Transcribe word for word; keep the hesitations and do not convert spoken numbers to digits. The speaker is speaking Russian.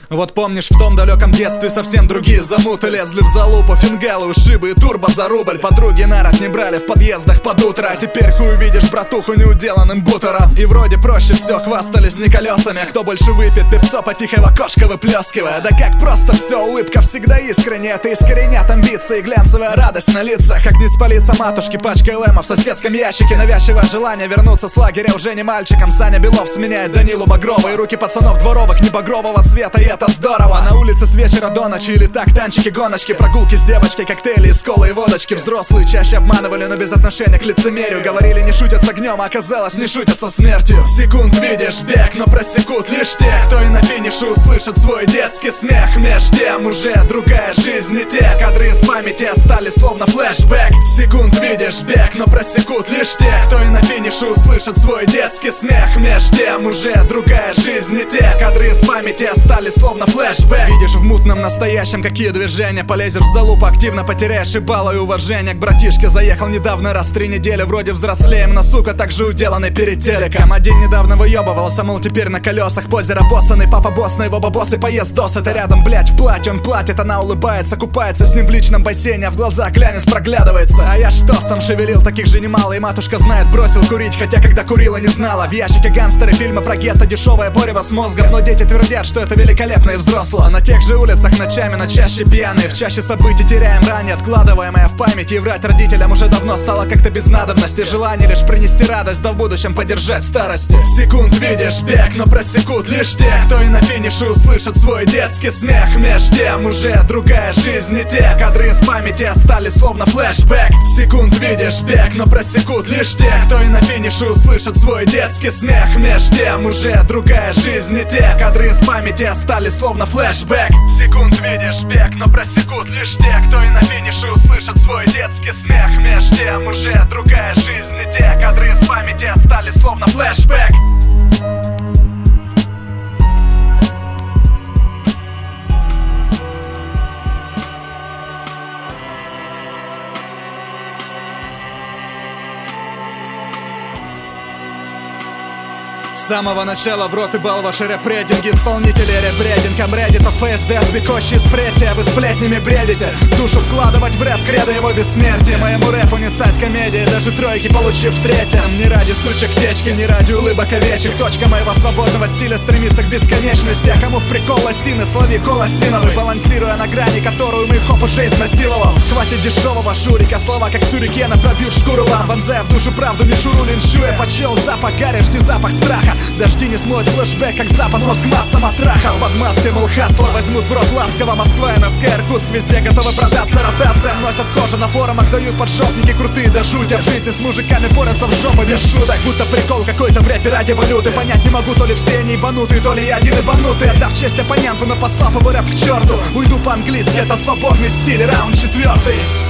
Вот помнишь, в том далеком детстве совсем другие замуты. Лезли в залупу, фингалы, ушибы и турбо за рубль. Подруги народ не брали в подъездах под утро. А теперь хуй увидишь братуху неуделанным бутером. И вроде проще все, хвастались не колесами. А кто больше выпьет, певцо потихо в окошко выплескивая. Да как просто все, улыбка всегда искренняя. Это искоренят амбиции, глянцевая радость на лицах. Как не спалиться матушки пачкой лэма в соседском ящике. Навязчивое желание вернуться с лагеря уже не мальчиком. Саня Белов сменяет Данилу Багрова. И руки пацанов дворовых не багрового цвета. И это здорово. На улице с вечера до ночи или так танчики, гоночки, прогулки с девочкой, коктейли из колы и водочки. Взрослые чаще обманывали, но без отношения к лицемерию. Говорили, не шутят с огнем, а оказалось, не шутят со смертью. Секунд видишь бег, но просекут лишь те, кто и на финише услышит свой детский смех. Меж тем уже другая жизнь, не те кадры из памяти остались словно флешбэк. Секунд видишь бег, но просекут лишь те, кто и на финише услышит свой детский смех. Меж тем уже другая жизнь, не те кадры из памяти остались словно флешбэк. Видишь в мутном настоящем какие движения. Полезешь в залупу, активно потеряешь и баллы, и уважение к братишке. Заехал недавно раз три недели, вроде взрослеем, но сука так же уделанный перед телеком. Один недавно выебывался, мол теперь на колесах. Позер обоссанный, папа босс, на его бабосы поезд дос. Это рядом, блять, в платье он платит, она улыбается, купается с ним в личном бассейне, а в глазах глянец проглядывается. А я что, сам шевелил, таких же немало. И матушка знает, бросил курить, хотя когда курила не знала. В ящике гангстеры, фильмы про гетто, дешевое порево с мозгом. Но дети твердят, что это великолепно и взросло. На тех же улицах ночами, но чаще пьяные. В чаще событий теряем ранее откладываемое в памяти. И врать родителям уже давно стало как-то без надобности. Желание лишь принести радость, да в будущем поддержать старости. Секунд видишь бег, но просекут лишь те, кто и на финише услышит свой детский смех. Меж тем уже другая жизнь, не те кадры из памяти остались словно флешбэк. Секунд видишь бег, но просекут лишь те, кто и на финише услышит свой детский смех. Меж тем уже другая жизнь, не те кадры из памяти остались словно флешбэк. Секунд видишь бег, но просекут лишь те, кто и на финише услышит свой детский смех. Меж тем уже другая жизнь, не те кадры из памяти остались словно флешбэк. С самого начала в рот и бал ваши рэп-рейдинги. Исполнители рэп-рейдингом реддита, фейсдэ, бекощи сплетни. А вы сплетнями бредите. Душу вкладывать в рэп, кредо его бессмертие. Моему рэпу не стать комедией, даже тройки получив в третьем. Не ради сучек течки, не ради улыбок овечек. Точка моего свободного стиля стремится к бесконечности. А кому в прикол лосины, слови колосиновый. Балансируя на грани, которую мы хоп уже изнасиловал. Хватит дешевого шурика, слова как сюрикена пробьют шкуру вам. Вонзая в душу правду, мишуру линчуя. Почел запах гари, жди запах страха. Дожди не смоют флешбэк, как запад, мозг массом отрахал. Под маской, мол, хасла возьмут в рот ласково. Москва, эн эс ка, Иркутск, везде готовы продаться ротациям. Носят кожу на форумах, дают подшопники крутые до жути. А в жизни с мужиками борются в жопу без шуток. Будто прикол какой-то в рэпе ради валюты. Понять не могу, то ли все они ебанутые, то ли я один ебанутый. Отдав честь оппоненту, но послав его рэп к черту. Уйду по-английски, это свободный стиль, раунд четвертый.